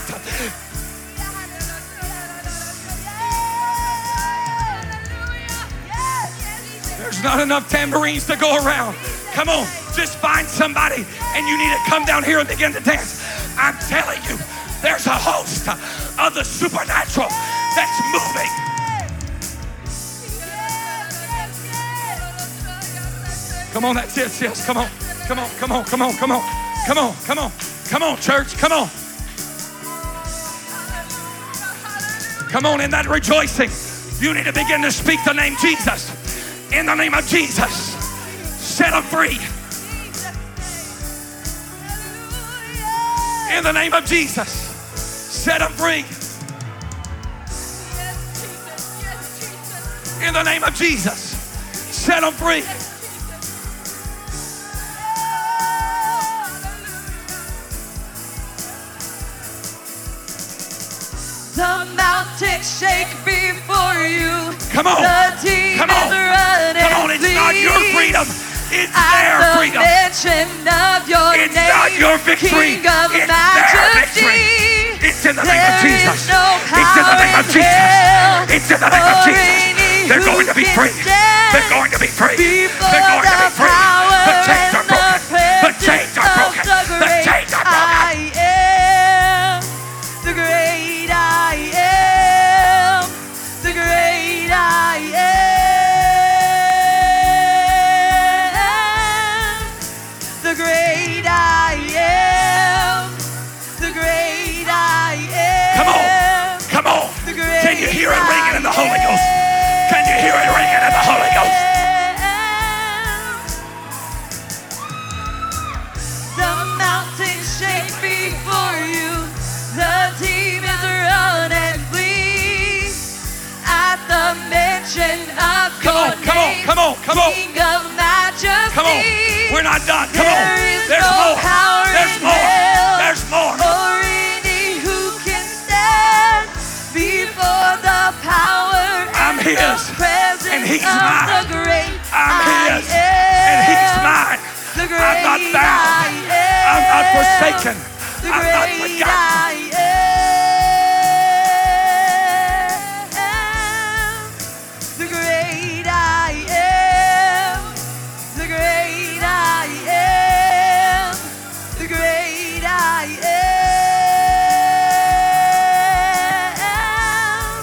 There's not enough tambourines to go around. Come on, just find somebody and you need to come down here and begin to dance. I'm telling you, there's a host of the supernatural that's moving. Come on, that's it, sis. Come on, come on, come on, come on, come on, come on, come on, come on, church, come on. Come on, in that rejoicing, you need to begin to speak the name Jesus. In the name of Jesus, set them free. In the name of Jesus, set them free. In the name of Jesus, set them free. The mountain shake before you. Come on. The Come on. Come on. It's not your freedom. It's their the freedom. mention of your It's name, not your victory. King of It's majesty. their victory. It's in the name of There Jesus. is no It's in the name of power in Jesus. hell It's in the name of or Jesus. any They're who going to be can free. stand They're going to be free. before They're going to be the free. power The chains are and the broken. The chains are presence broken. of the The great chains are broken. I am the great I am, the great I am, the great I am, the great I am. Come on. Come on. The great Can you hear it ringing in the Holy I Ghost? Can you hear it ringing in the Holy Ghost? The mountains shake before you. The demons run and flee at the mention of Come your on, come on, name, come on, come on. King of majesty. Come on. We're not done. Come There on. is There's no more. power There's in more. hell There's more. or any who can stand before the power I'm and his, the presence and he's of mine. the great I'm I his, and he's am. mine. The great I'm not bound. I am. I'm not forsaken. The I'm not great forgotten. I am. The great I am. The great I am. The great I am.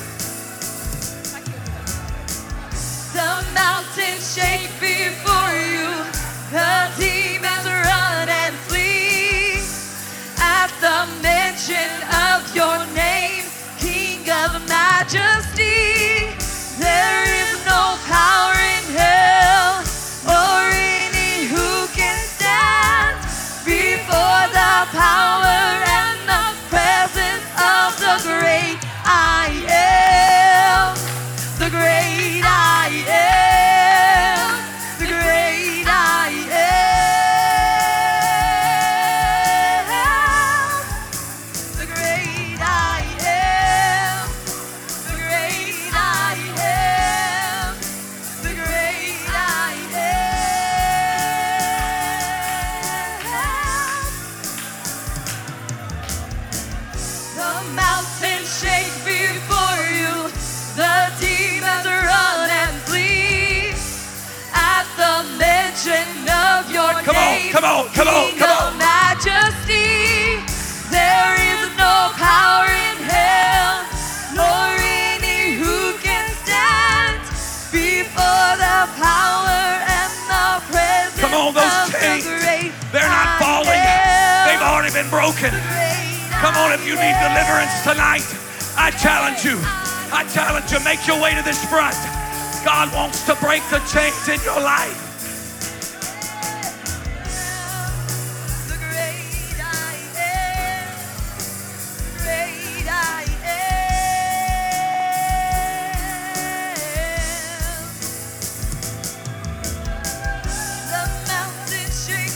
The mountains shake before you. The demons run and flee at the mention of your name, King of majesty. There is no power in hell or any who can stand before the power and the presence of the great I am. The great I am. The great I am. The great I am. The great I am. The great I am. The mountains shake before you. The demons run and flee at the mention of your Come on, name. come on, come on, King come of on. majesty. There is no power in hell nor any who can stand before the power and the presence Come on, those of chains. the great They're not I falling. am. They've already been broken. Come on, if you need deliverance tonight, I challenge you. I challenge you, make your way to this front. God wants to break the chains in your life. The great I am. The great I am. The mountains shake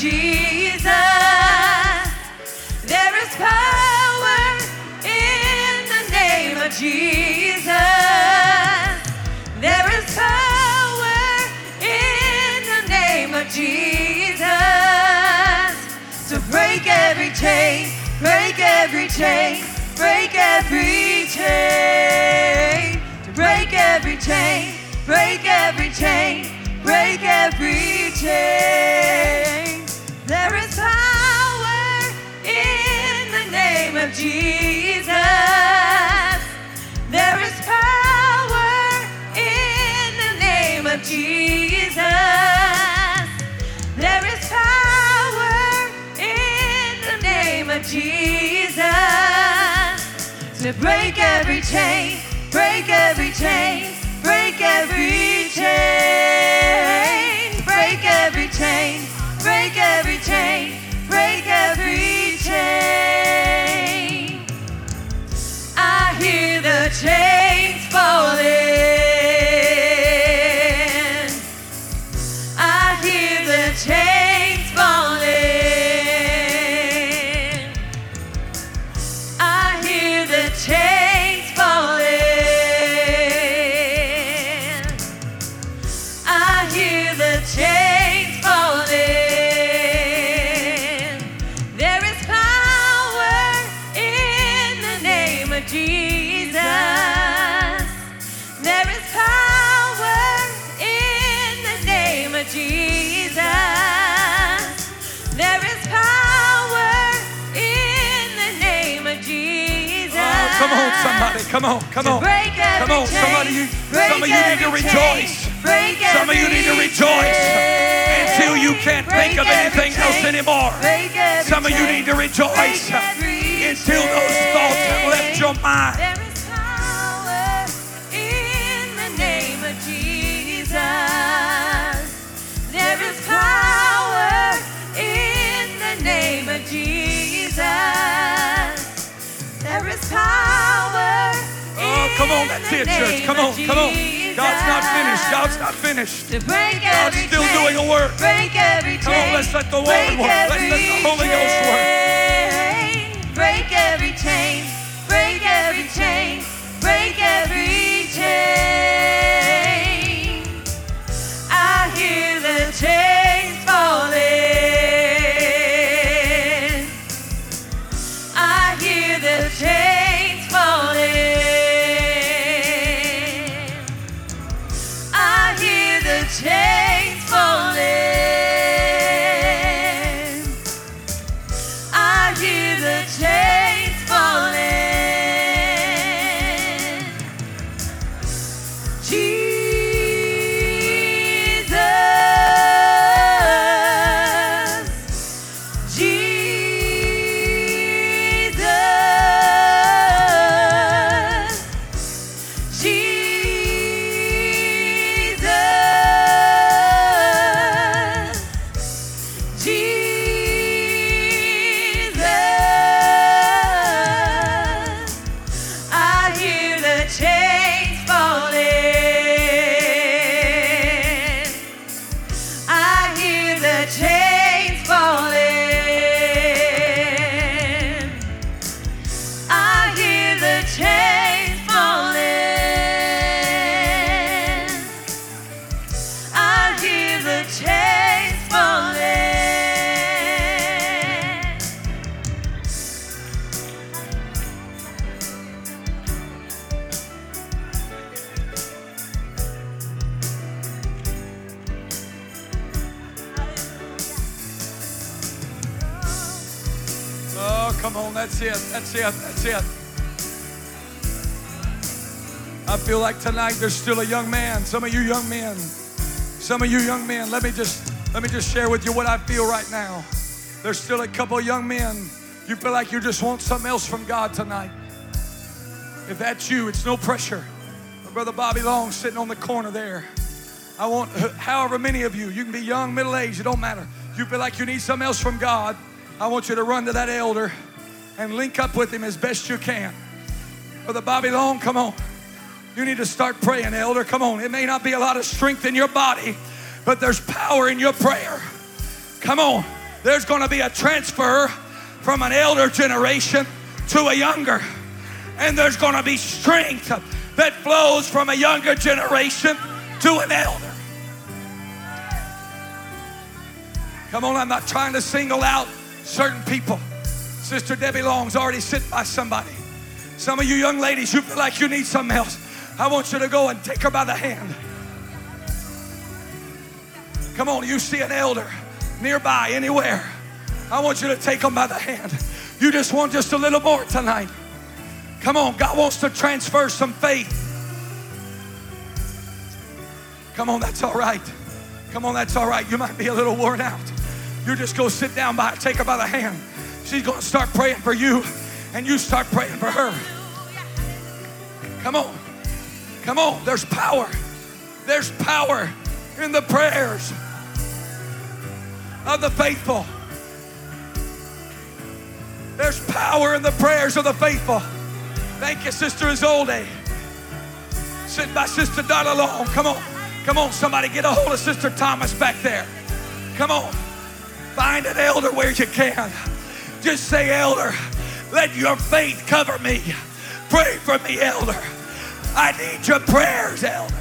Jesus. There is power in the name of Jesus. There is power in the name of Jesus to break every chain, break every chain, break every chain, to break every chain, break every chain, break every chain. There is power in the name of Jesus. There is power in the name of Jesus. There is power in the name of Jesus to break every chain, break every chain, break every chain, break every chain, break every chain, break every chain. I hear the chains falling. I hear the chains falling. I hear the chains falling. I hear the chains falling. There is power in the name of Jesus. There is power in the name of Jesus. There is power in the name of Jesus. Oh, come on, somebody. Come on, come on. Break every Come on, chain, somebody. You, break some of you need to every rejoice. chain, break Some of you need to every rejoice chain, until you can't think of break every anything else chain, anymore. break every Some of you chain, need to rejoice break every until those thoughts have left your mind. There is power in the name of Jesus. There is power in the name of Jesus. There is power. Oh, come on, that's it, church. Come on, come on. God's not finished. God's not finished. To break God's every still chain, doing a work. break every chain. Come on, let's let the Lord break work. Let's let every the Holy Ghost work. chain, break every chain, break every chain, break every chain. I hear the chains falling. I hear the chains falling. I hear the chains falling. I hear the chains falling. Jesus, Jesus, Jesus, Jesus. I hear the chains falling. I hear the chains falling. I hear the chains falling. I hear the chains falling. Oh, come on, that's it, that's it, that's it. I feel like tonight there's still a young man. Some of you young men, some of you young men, let me just let me just share with you what I feel right now. There's still a couple of young men. You feel like you just want something else from God tonight. If that's you, it's no pressure. Brother Bobby Long sitting on the corner there. I want, however many of you, you can be young, middle-aged, it don't matter. You feel like you need something else from God, I want you to run to that elder and link up with him as best you can. Brother Bobby Long, come on. You need to start praying, elder. Come on. It may not be a lot of strength in your body, but there's power in your prayer. Come on. There's going to be a transfer from an elder generation to a younger. And there's going to be strength that flows from a younger generation to an elder. Come on, I'm not trying to single out certain people. Sister Debbie Long's already sitting by somebody. Some of you young ladies, you feel like you need something else. I want you to go and take her by the hand. Come on, you see an elder nearby, anywhere. I want you to take them by the hand. You just want just a little more tonight. Come on, God wants to transfer some faith. Come on, that's all right. Come on, that's all right. You might be a little worn out. You just go sit down by her, take her by the hand. She's going to start praying for you, and you start praying for her. Come on. Come on. There's power. There's power in the prayers of the faithful. There's power in the prayers of the faithful. Thank you, Sister Isolde. Sitting by Sister Donna Long. Come on. Come on, somebody get a hold of Sister Thomas back there. Come on. Find an elder where you can. Just say, elder, let your faith cover me. Pray for me, elder. I need your prayers, elder.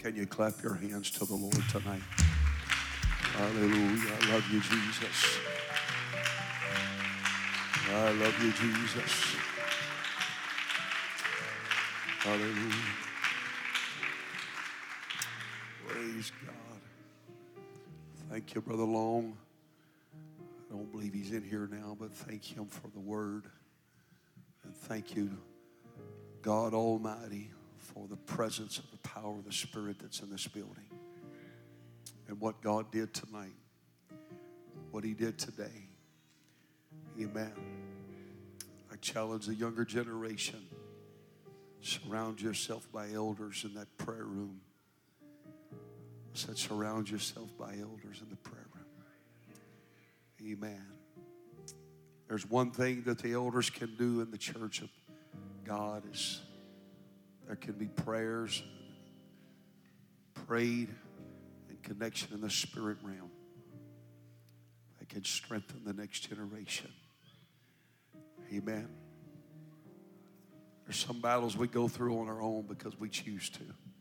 Can you clap your hands to the Lord tonight? Hallelujah. I love you, Jesus. I love you, Jesus. Hallelujah. Praise God. Thank you, Brother Long. I don't believe he's in here now, but thank him for the word. And thank you, God Almighty, for the presence of the power of the Spirit that's in this building. And what God did tonight, what he did today. Amen. I challenge the younger generation. Surround yourself by elders in that prayer room. I said surround yourself by elders in the prayer room. Amen. There's one thing that the elders can do in the church of God is there can be prayers prayed and connection in the spirit realm that can strengthen the next generation. Amen. There's some battles we go through on our own because we choose to.